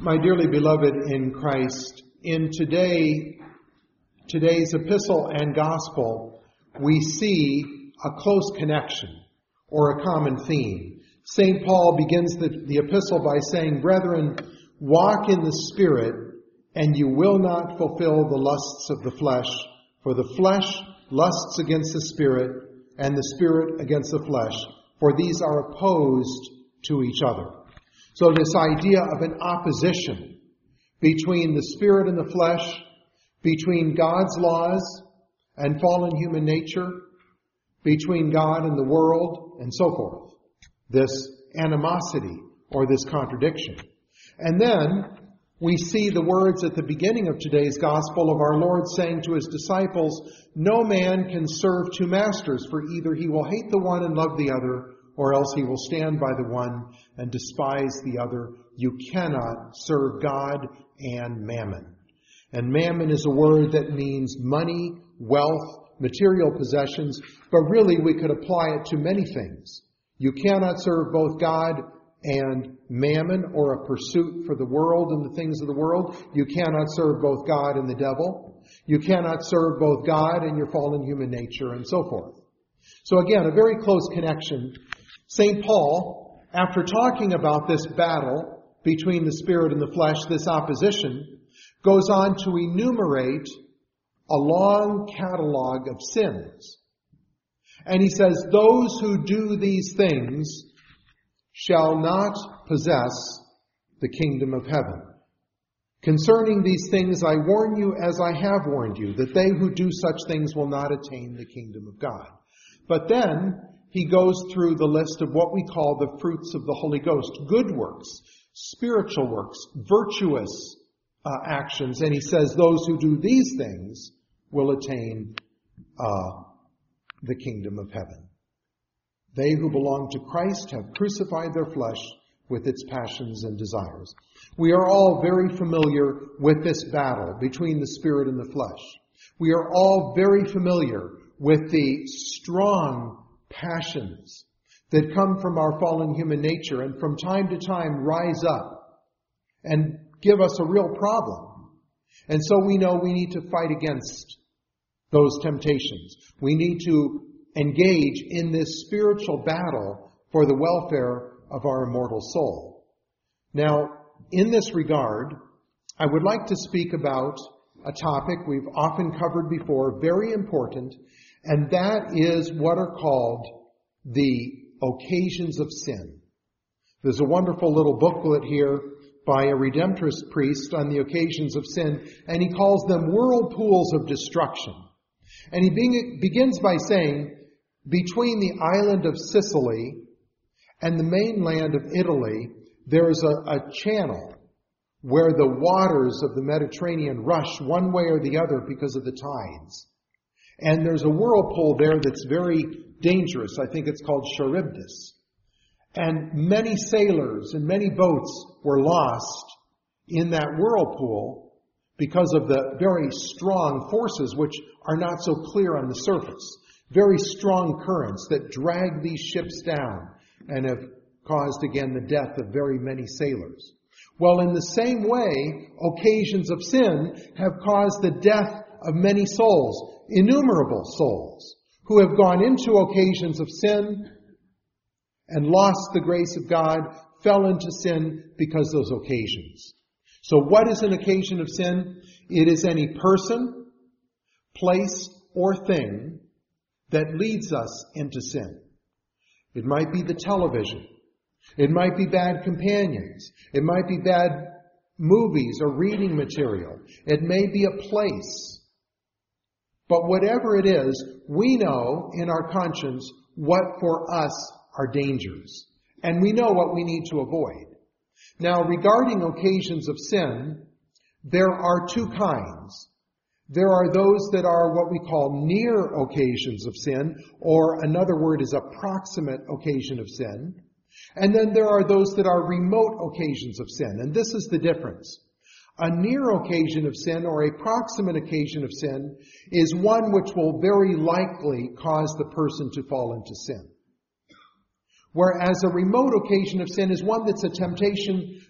My dearly beloved in Christ, in today's epistle and gospel, we see a close connection or a common theme. St. Paul begins the epistle by saying, "Brethren, walk in the Spirit, and you will not fulfill the lusts of the flesh. For the flesh lusts against the Spirit, and the Spirit against the flesh. For these are opposed to each other." So this idea of an opposition between the Spirit and the flesh, between God's laws and fallen human nature, between God and the world, and so forth. This animosity or this contradiction. And then we see the words at the beginning of today's gospel of our Lord saying to his disciples, "No man can serve two masters, for either he will hate the one and love the other, or else he will stand by the one and despise the other. You cannot serve God and mammon." And mammon is a word that means money, wealth, material possessions, but really we could apply it to many things. You cannot serve both God and mammon, or a pursuit for the world and the things of the world. You cannot serve both God and the devil. You cannot serve both God and your fallen human nature, and so forth. So again, a very close connection. St. Paul, after talking about this battle between the Spirit and the flesh, this opposition, goes on to enumerate a long catalog of sins. And he says, "Those who do these things shall not possess the kingdom of heaven. Concerning these things I warn you as I have warned you, that they who do such things will not attain the kingdom of God." But then he goes through the list of what we call the fruits of the Holy Ghost, good works, spiritual works, virtuous actions. And he says those who do these things will attain the kingdom of heaven. They who belong to Christ have crucified their flesh with its passions and desires. We are all very familiar with this battle between the Spirit and the flesh. We are all very familiar with the strong passions that come from our fallen human nature and from time to time rise up and give us a real problem. And so we know we need to fight against those temptations. We need to engage in this spiritual battle for the welfare of our immortal soul. Now, in this regard, I would like to speak about a topic we've often covered before, very important, and that is what are called the occasions of sin. There's a wonderful little booklet here by a Redemptorist priest on the occasions of sin, and he calls them whirlpools of destruction. And he begins by saying, between the island of Sicily and the mainland of Italy, there's a channel where the waters of the Mediterranean rush one way or the other because of the tides. And there's a whirlpool there that's very dangerous. I think it's called Charybdis. And many sailors and many boats were lost in that whirlpool because of the very strong forces which are not so clear on the surface. Very strong currents that drag these ships down and have caused again the death of very many sailors. Well, in the same way, occasions of sin have caused the death of many souls, innumerable souls, who have gone into occasions of sin and lost the grace of God, fell into sin because of those occasions. So what is an occasion of sin? It is any person, place, or thing that leads us into sin. It might be the television. It might be bad companions. It might be bad movies or reading material. It may be a place. But whatever it is, we know in our conscience what for us are dangers. And we know what we need to avoid. Now, regarding occasions of sin, there are two kinds. There are those that are what we call near occasions of sin, or another word is approximate occasion of sin. And then there are those that are remote occasions of sin. And this is the difference. A near occasion of sin or a proximate occasion of sin is one which will very likely cause the person to fall into sin. Whereas a remote occasion of sin is one that's a temptation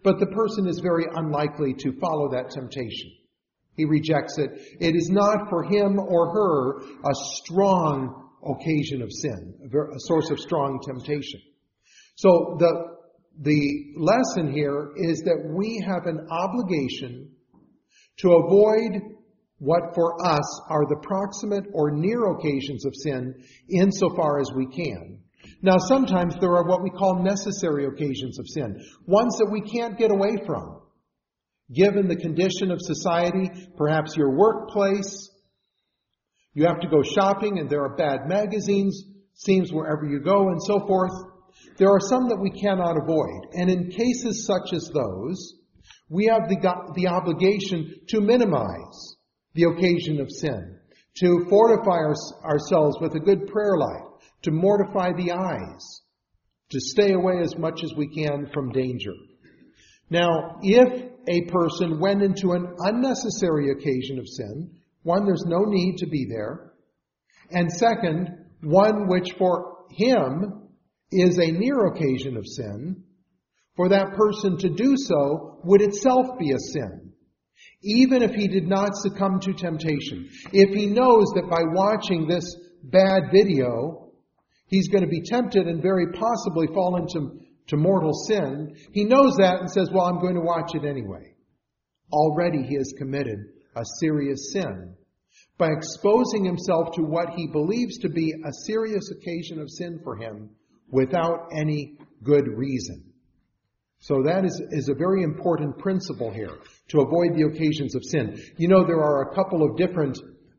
but the person is very unlikely to follow that temptation. He rejects it. It is not for him or her a strong occasion of sin, a source of strong temptation. So the lesson here is that we have an obligation to avoid what for us are the proximate or near occasions of sin insofar as we can. Now, sometimes there are what we call necessary occasions of sin, ones that we can't get away from. Given the condition of society, perhaps your workplace, you have to go shopping and there are bad magazines, seems wherever you go and so forth. There are some that we cannot avoid. And in cases such as those, we have the obligation to minimize the occasion of sin, to fortify ourselves with a good prayer life, to mortify the eyes, to stay away as much as we can from danger. Now, if a person went into an unnecessary occasion of sin, one, there's no need to be there, and second, one which for him is a near occasion of sin, for that person to do so would itself be a sin, even if he did not succumb to temptation. If he knows that by watching this bad video, he's going to be tempted and very possibly fall into mortal sin, he knows that and says, well, I'm going to watch it anyway. Already he has committed a serious sin by exposing himself to what he believes to be a serious occasion of sin for him without any good reason. So that is a very important principle here, to avoid the occasions of sin. You know, there are a couple of different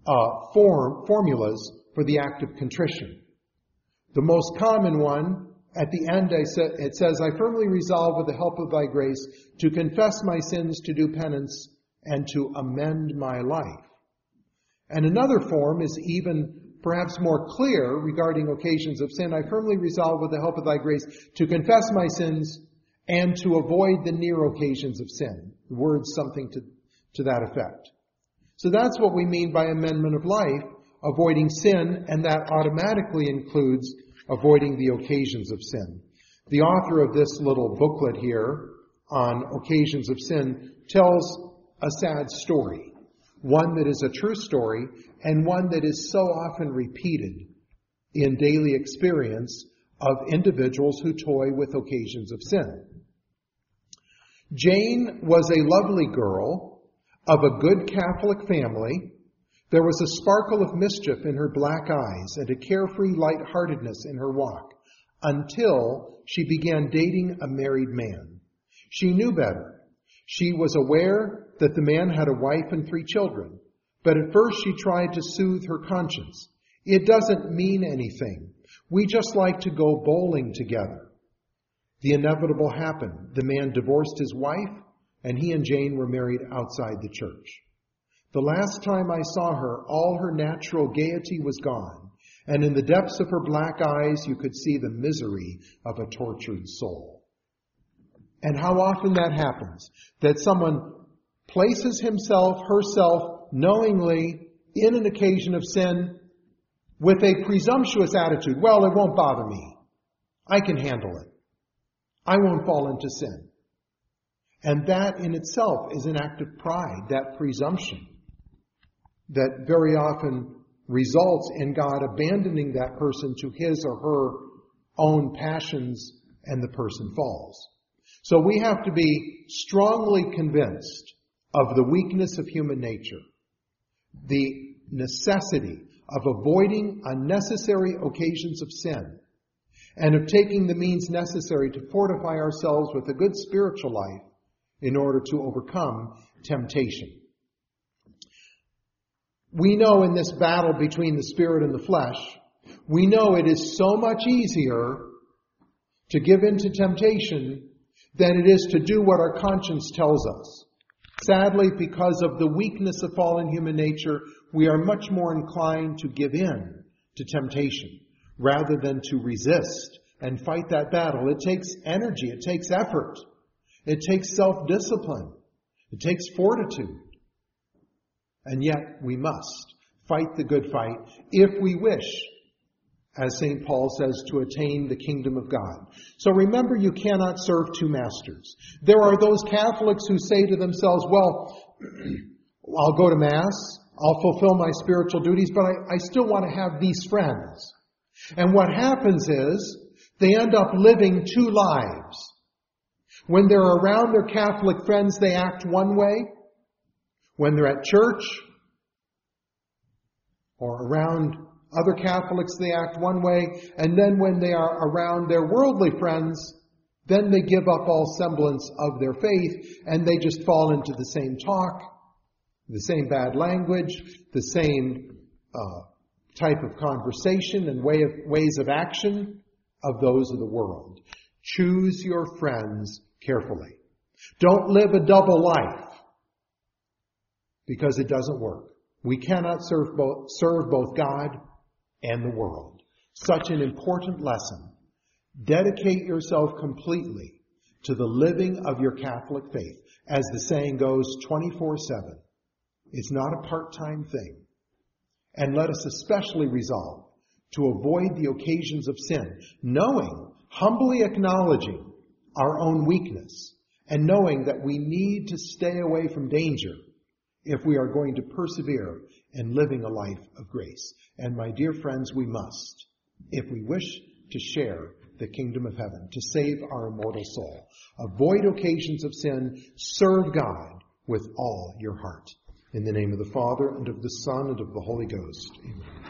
formulas for the act of contrition. The most common one, at the end it says, I firmly resolve with the help of thy grace to confess my sins, to do penance, and to amend my life. And another form is even perhaps more clear regarding occasions of sin. I firmly resolve with the help of thy grace to confess my sins and to avoid the near occasions of sin. The word's something to that effect. So that's what we mean by amendment of life, avoiding sin, and that automatically includes avoiding the occasions of sin. The author of this little booklet here on occasions of sin tells a sad story, one that is a true story and one that is so often repeated in daily experience of individuals who toy with occasions of sin. Jane was a lovely girl of a good Catholic family. There was a sparkle of mischief in her black eyes and a carefree lightheartedness in her walk until she began dating a married man. She knew better. She was aware that the man had a wife and 3 children, but at first she tried to soothe her conscience. It doesn't mean anything. We just like to go bowling together. The inevitable happened. The man divorced his wife, and he and Jane were married outside the church. The last time I saw her, all her natural gaiety was gone, and in the depths of her black eyes you could see the misery of a tortured soul. And how often that happens, that someone places himself, herself, knowingly in an occasion of sin with a presumptuous attitude. Well, it won't bother me. I can handle it. I won't fall into sin. And that in itself is an act of pride, that presumption that very often results in God abandoning that person to his or her own passions, and the person falls. So we have to be strongly convinced of the weakness of human nature, the necessity of avoiding unnecessary occasions of sin, and of taking the means necessary to fortify ourselves with a good spiritual life in order to overcome temptation. We know in this battle between the spirit and the flesh, we know it is so much easier to give in to temptation than it is to do what our conscience tells us. Sadly, because of the weakness of fallen human nature, we are much more inclined to give in to temptation rather than to resist and fight that battle. It takes energy, it takes effort, it takes self-discipline, it takes fortitude. And yet we must fight the good fight if we wish as St. Paul says, to attain the kingdom of God. So remember, you cannot serve two masters. There are those Catholics who say to themselves, well, I'll go to Mass, I'll fulfill my spiritual duties, but I still want to have these friends. And what happens is, they end up living two lives. When they're around their Catholic friends, they act one way. When they're at church or around other Catholics, they act one way. And then when they are around their worldly friends, then they give up all semblance of their faith and they just fall into the same talk, the same bad language, the same type of conversation and ways of action of those of the world. Choose your friends carefully. Don't live a double life, because it doesn't work. We cannot serve both God and the world. Such an important lesson. Dedicate yourself completely to the living of your Catholic faith. As the saying goes, 24/7. It's not a part-time thing. And let us especially resolve to avoid the occasions of sin, knowing, humbly acknowledging our own weakness, and knowing that we need to stay away from danger if we are going to persevere in living a life of grace. And my dear friends, we must, if we wish to share the kingdom of heaven, to save our immortal soul. Avoid occasions of sin, serve God with all your heart. In the name of the Father, and of the Son, and of the Holy Ghost. Amen.